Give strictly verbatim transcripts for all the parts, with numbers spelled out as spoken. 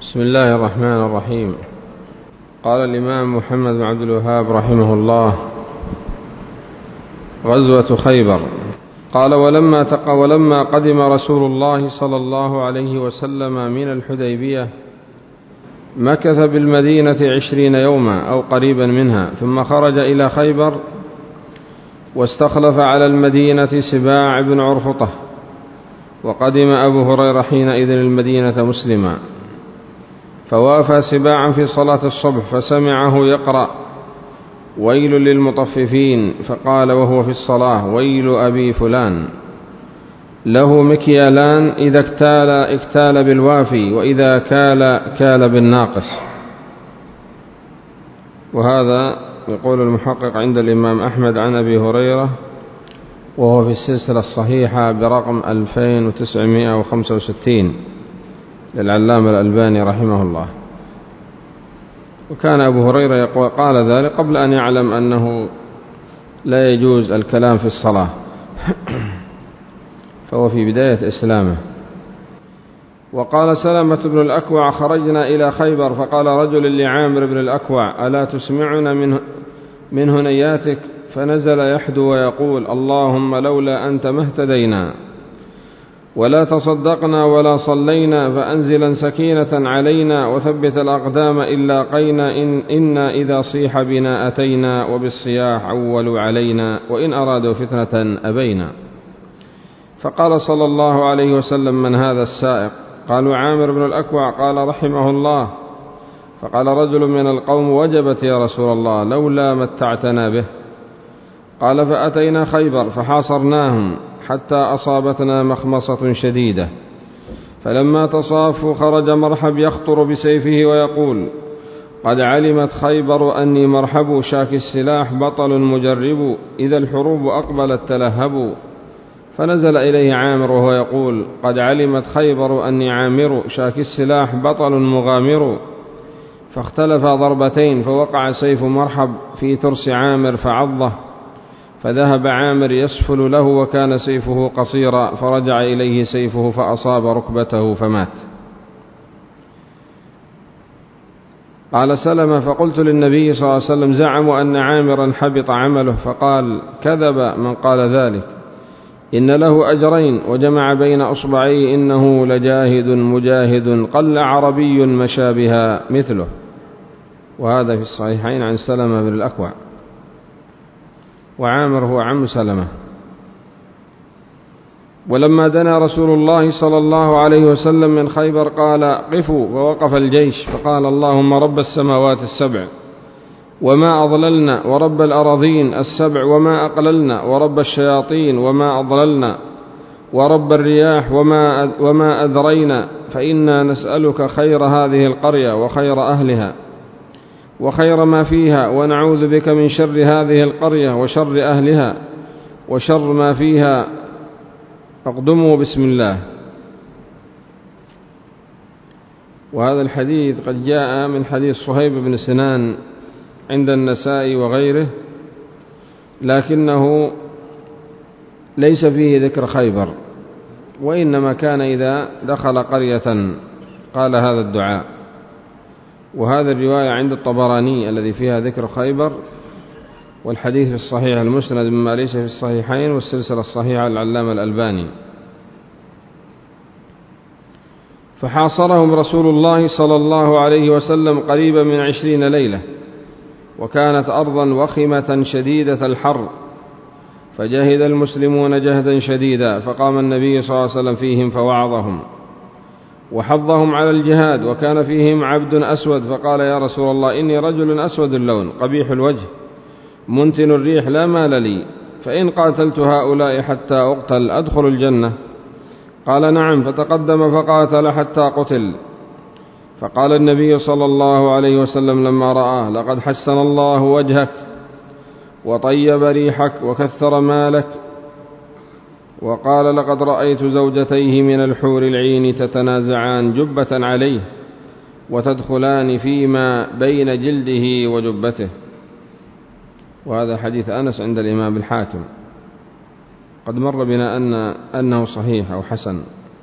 بسم الله الرحمن الرحيم. قال الإمام محمد بن عبد الوهاب رحمه الله: غزوة خيبر. قال: ولما, تق... ولما قدم رسول الله صلى الله عليه وسلم من الحديبية مكث بالمدينة عشرين يوما أو قريبا منها، ثم خرج إلى خيبر، واستخلف على المدينة سباع بن عرفطة. وقدم أبو هريرة حينئذ المدينة مسلما، فوافى سباعا في صلاة الصبح فسمعه يقرأ: ويل للمطففين، فقال وهو في الصلاة: ويل أبي فلان، له مكيالان، إذا اكتال اكتال بالوافي، وإذا كال كال بالناقص. وهذا يقول المحقق عند الإمام أحمد عن أبي هريرة، وهو في السلسلة الصحيحة برقم ألفين وتسعمائة وخمسة وستين للعلامة الألباني رحمه الله. وكان أبو هريرة يقول قال ذلك قبل أن يعلم أنه لا يجوز الكلام في الصلاة، فهو في بداية إسلامه. وقال سلمة بن الأكوع: خرجنا إلى خيبر، فقال رجل لعامر بن الأكوع: ألا تسمعنا من, من هنياتك؟ فنزل يحدو ويقول: اللهم لولا أنت ما اهتدينا ولا تصدقنا ولا صلينا، فأنزلا سكينة علينا وثبت الأقدام إن لاقينا، إن إنا إذا صيح بنا أتينا، وبالصياح عولوا علينا، وإن أرادوا فتنة أبينا. فقال صلى الله عليه وسلم: من هذا السائق؟ قالوا: عامر بن الأكوع. قال رحمه الله: فقال رجل من القوم: وجبت يا رسول الله، لولا متعتنا به. قال: فأتينا خيبر فحاصرناهم حتى أصابتنا مخمصة شديدة، فلما تصافوا خرج مرحب يخطر بسيفه ويقول: قد علمت خيبر أني مرحب، شاك السلاح بطل مجرب، إذا الحروب أقبلت تلهبوا. فنزل إليه عامر وهو يقول: قد علمت خيبر أني عامر، شاك السلاح بطل مغامر. فاختلف ضربتين، فوقع سيف مرحب في ترس عامر فعضه، فذهب عامر يسفل له، وكان سيفه قصيرا، فرجع إليه سيفه فأصاب ركبته فمات. قال سلمة: فقلت للنبي صلى الله عليه وسلم: زعموا أن عامرا حبط عمله. فقال: كذب من قال ذلك، إن له أجرين، وجمع بين أصبعيه: إنه لجاهد مجاهد، قل عربي مشى بها مثله. وهذا في الصحيحين عن سلمة بن الأكوع، وعامر هو عم سلمة. ولما دنا رسول الله صلى الله عليه وسلم من خيبر قال: قفوا، فوقف الجيش، فقال: اللهم رب السماوات السبع وما أضللنا، ورب الأراضين السبع وما أقللنا، ورب الشياطين وما أضللنا، ورب الرياح وما, وما أذرينا، فإنا نسألك خير هذه القرية وخير أهلها وخير ما فيها، ونعوذ بك من شر هذه القرية وشر أهلها وشر ما فيها. اقدموا بسم الله. وهذا الحديث قد جاء من حديث صهيب بن سنان عند النسائي وغيره، لكنه ليس فيه ذكر خيبر، وإنما كان إذا دخل قرية قال هذا الدعاء. وهذا الرواية عند الطبراني الذي فيها ذكر خيبر، والحديث في الصحيح المسند مما ليس في الصحيحين، والسلسلة الصحيحة للعلامة الألباني. فحاصرهم رسول الله صلى الله عليه وسلم قريبا من عشرين ليلة، وكانت أرضا وخمة شديدة الحر، فجهد المسلمون جهدا شديدا، فقام النبي صلى الله عليه وسلم فيهم فوعظهم وحضهم على الجهاد. وكان فيهم عبد أسود، فقال: يا رسول الله، إني رجل أسود اللون قبيح الوجه منتن الريح، لا مال لي، فإن قاتلت هؤلاء حتى أقتل أدخل الجنة؟ قال: نعم. فتقدم فقاتل حتى قتل. فقال النبي صلى الله عليه وسلم لما رآه: لقد حسن الله وجهك وطيب ريحك وكثر مالك. وقال: لقد رأيت زوجتيه من الحور العين تتنازعان جبة عليه، وتدخلان فيما بين جلده وجبته. وهذا حديث أنس عند الإمام الحاكم، قد مر بنا أن أنه صحيح أو حسن.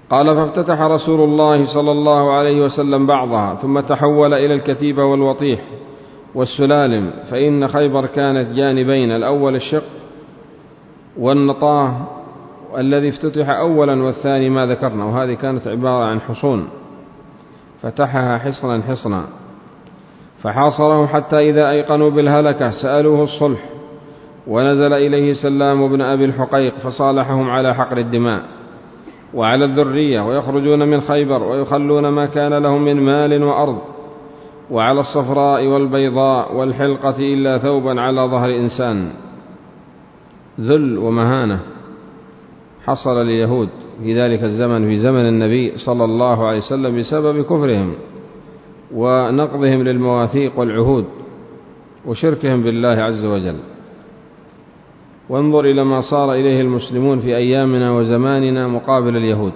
قال فافتتح رسول الله صلى الله عليه وسلم بعضها ثم تحول إلى الكتيبة والوطيح والسلالم، فإن خيبر كانت جانبين، الأول الشق والنطاه الذي افتتح أولا والثاني ما ذكرنا، وهذه كانت عبارة عن حصون فتحها حصنا حصنا، فحاصرهم حتى إذا أيقنوا بالهلكة سألوه الصلح، ونزل إليه سلام بن أبي الحقيق فصالحهم على حقر الدماء وعلى الذرية، ويخرجون من خيبر ويخلون ما كان لهم من مال وأرض، وعلى الصفراء والبيضاء والحلقة إلا ثوبا على ظهر إنسان. ذل ومهانة حصل لليهود في ذلك الزمن، في زمن النبي صلى الله عليه وسلم، بسبب كفرهم ونقضهم للمواثيق والعهود وشركهم بالله عز وجل. وانظر إلى ما صار إليه المسلمون في أيامنا وزماننا مقابل اليهود،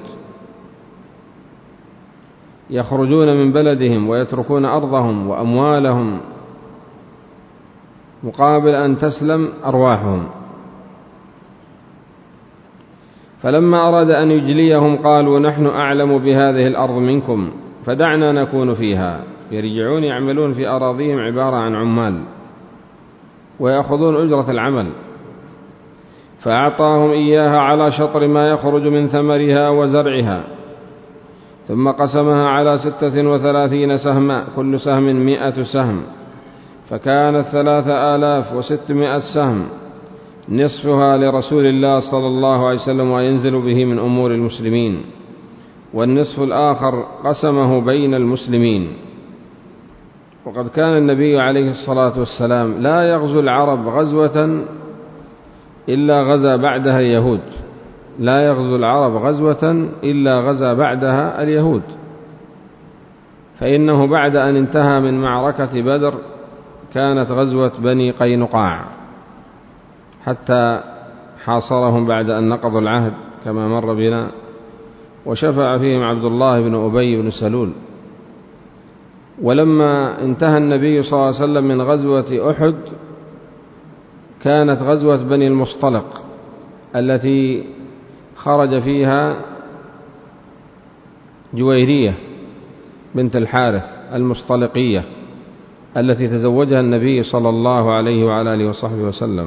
يخرجون من بلدهم ويتركون أرضهم وأموالهم مقابل أن تسلم أرواحهم. فلما أراد أن يجليهم قالوا نحن أعلم بهذه الأرض منكم فدعنا نكون فيها. يرجعون يعملون في أراضيهم عبارة عن عمال ويأخذون أجرة العمل، فأعطاهم إياها على شطر ما يخرج من ثمرها وزرعها، ثم قسمها على ستة وثلاثين سهما، كل سهم مئة سهم، فكانت ثلاثة آلاف وستمائة سهم، نصفها لرسول الله صلى الله عليه وسلم وينزل به من أمور المسلمين، والنصف الآخر قسمه بين المسلمين. وقد كان النبي عليه الصلاة والسلام لا يغزو العرب غزوة إلا غزا بعدها اليهود، لا يغزو العرب غزوة إلا غزا بعدها اليهود، فإنه بعد أن انتهى من معركة بدر كانت غزوة بني قينقاع، حتى حاصرهم بعد أن نقضوا العهد كما مر بنا، وشفع فيهم عبد الله بن أبي بن سلول. ولما انتهى النبي صلى الله عليه وسلم من غزوة أحد كانت غزوة بني المصطلق التي خرج فيها جويرية بنت الحارث المصطلقية التي تزوجها النبي صلى الله عليه وعلى آله وصحبه وسلم.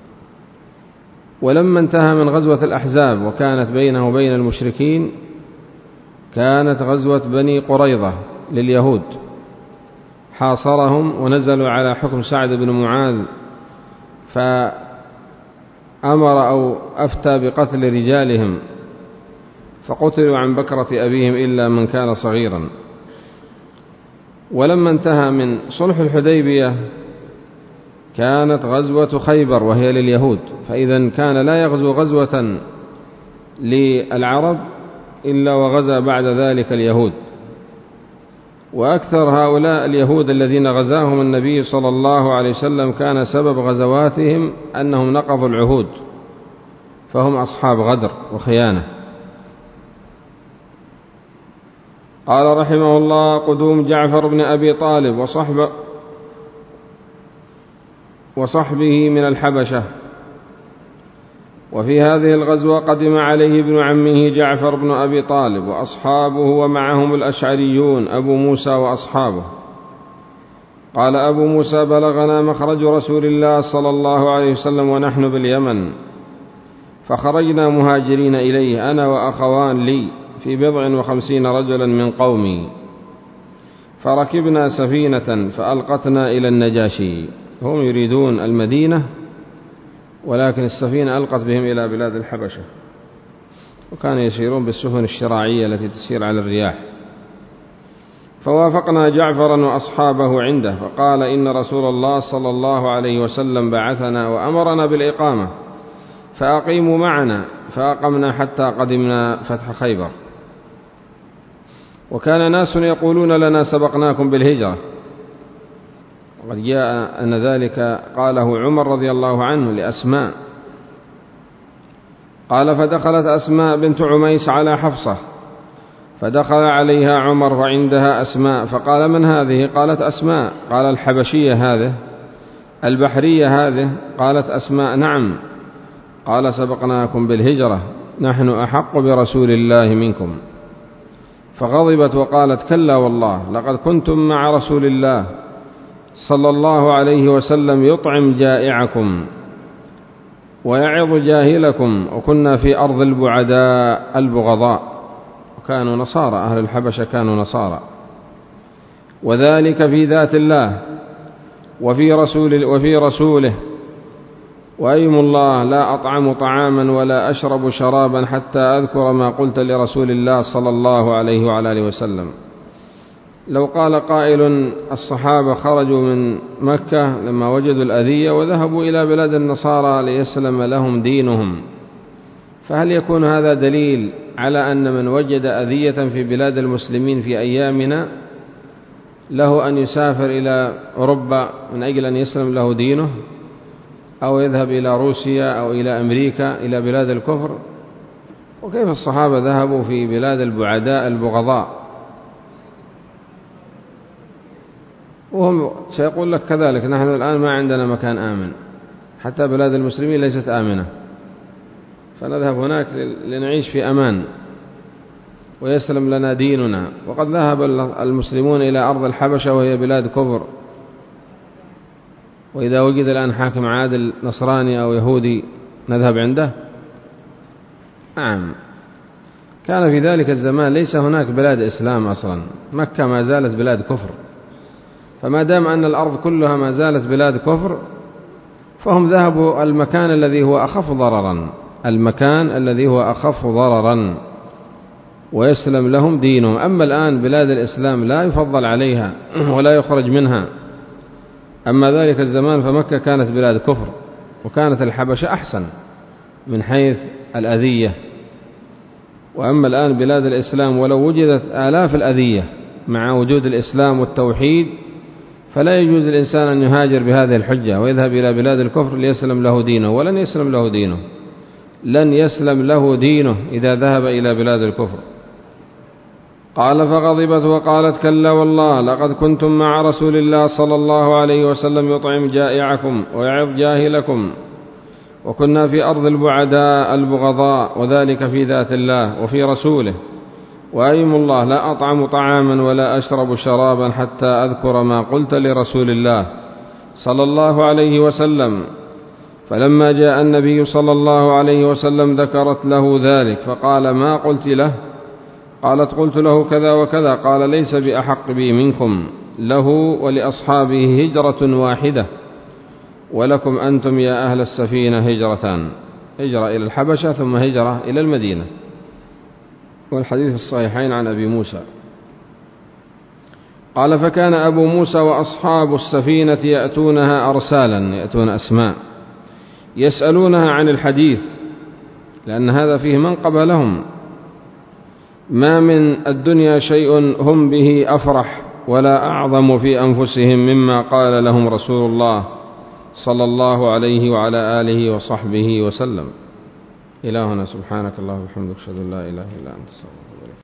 ولما انتهى من غزوة الأحزاب وكانت بينه وبين المشركين كانت غزوة بني قريظة لليهود، حاصرهم ونزلوا على حكم سعد بن معاذ، فأمر أو أفتى بقتل رجالهم، فقتلوا عن بكرة أبيهم إلا من كان صغيرا. ولما انتهى من صلح الحديبية كانت غزوة خيبر وهي لليهود، فإذا كان لا يغزو غزوة للعرب إلا وغزا بعد ذلك اليهود. وأكثر هؤلاء اليهود الذين غزاهم النبي صلى الله عليه وسلم كان سبب غزواتهم أنهم نقضوا العهود، فهم أصحاب غدر وخيانة. قال رحمه الله: قدوم جعفر بن أبي طالب وصحبه وصحبه من الحبشة. وفي هذه الغزوة قدم عليه ابن عمه جعفر بن أبي طالب وأصحابه، ومعهم الأشعريون أبو موسى وأصحابه. قال أبو موسى: بلغنا مخرج رسول الله صلى الله عليه وسلم ونحن باليمن، فخرجنا مهاجرين إليه أنا وأخوان لي في بضع وخمسين رجلا من قومي، فركبنا سفينة فألقتنا إلى النجاشي. هم يريدون المدينة ولكن السفينة ألقت بهم إلى بلاد الحبشة، وكانوا يسيرون بالسفن الشراعية التي تسير على الرياح. فوافقنا جعفرا وأصحابه عنده، فقال: إن رسول الله صلى الله عليه وسلم بعثنا وأمرنا بالإقامة، فأقيموا معنا. فأقمنا حتى قدمنا فتح خيبر. وكان ناس يقولون لنا: سبقناكم بالهجرة. وقد جاء أن ذلك قاله عمر رضي الله عنه لأسماء، قال: فدخلت أسماء بنت عميس على حفصة، فدخل عليها عمر وعندها أسماء، فقال: من هذه؟ قالت: أسماء. قال: الحبشية هذه؟ البحرية هذه؟ قالت أسماء: نعم. قال: سبقناكم بالهجرة، نحن أحق برسول الله منكم. فغضبت وقالت: كلا والله، لقد كنتم مع رسول الله صلى الله عليه وسلم يطعم جائعكم ويعظ جاهلكم، وكنا في أرض البعداء البغضاء. وكانوا نصارى، أهل الحبشة كانوا نصارى. وذلك في ذات الله وفي رسول وفي رسوله، وأيم الله لا أطعم طعاما ولا أشرب شرابا حتى أذكر ما قلت لرسول الله صلى الله عليه وعلى آله وسلم. لو قال قائل: الصحابة خرجوا من مكة لما وجدوا الأذية وذهبوا إلى بلاد النصارى ليسلم لهم دينهم، فهل يكون هذا دليل على أن من وجد أذية في بلاد المسلمين في أيامنا له أن يسافر إلى أوروبا من أجل أن يسلم له دينه، أو يذهب إلى روسيا أو إلى أمريكا إلى بلاد الكفر؟ وكيف الصحابة ذهبوا في بلاد البعداء البغضاء؟ وهم سيقول لك كذلك: نحن الآن ما عندنا مكان آمن، حتى بلاد المسلمين ليست آمنة، فنذهب هناك لنعيش في أمان ويسلم لنا ديننا. وقد ذهب المسلمون إلى أرض الحبشة وهي بلاد كفر، وإذا وجد الآن حاكم عادل نصراني أو يهودي نذهب عنده؟ نعم. كان في ذلك الزمان ليس هناك بلاد إسلام أصلا، مكة ما زالت بلاد كفر، فما دام أن الأرض كلها ما زالت بلاد كفر فهم ذهبوا المكان الذي هو أخف ضررا، المكان الذي هو أخف ضررا ويسلم لهم دينهم. أما الآن بلاد الإسلام لا يفضل عليها ولا يخرج منها. أما ذلك الزمان فمكة كانت بلاد كفر، وكانت الحبشة أحسن من حيث الأذية. وأما الآن بلاد الإسلام ولو وجدت آلاف الأذية مع وجود الإسلام والتوحيد، فلا يجوز للإنسان أن يهاجر بهذه الحجة ويذهب إلى بلاد الكفر ليسلم له دينه، ولن يسلم له دينه، لن يسلم له دينه إذا ذهب إلى بلاد الكفر. قال: فغضبت وقالت: كلا والله، لقد كنتم مع رسول الله صلى الله عليه وسلم يطعم جائعكم ويعظ جاهلكم، وكنا في أرض البعداء البغضاء، وذلك في ذات الله وفي رسوله، وأيم الله لا أطعم طعاما ولا أشرب شرابا حتى أذكر ما قلت لرسول الله صلى الله عليه وسلم. فلما جاء النبي صلى الله عليه وسلم ذكرت له ذلك، فقال: ما قلت له؟ قالت: قلت له كذا وكذا. قال: ليس بأحق بي منكم، له ولأصحابه هجرة واحدة، ولكم أنتم يا أهل السفينة هجرتان، هجرة إلى الحبشة ثم هجرة إلى المدينة. والحديث في الصحيحين عن أبي موسى قال: فكان أبو موسى وأصحاب السفينة يأتونها أرسالا، يأتون أسماء يسألونها عن الحديث، لأن هذا فيه منقبة لهم. ما من الدنيا شيء هم به أفرح ولا أعظم في أنفسهم مما قال لهم رسول الله صلى الله عليه وعلى آله وصحبه وسلم. إلهنا سبحانك اللهم وبحمدك، أشهد أن لا إله إلا أنت، استغفرك.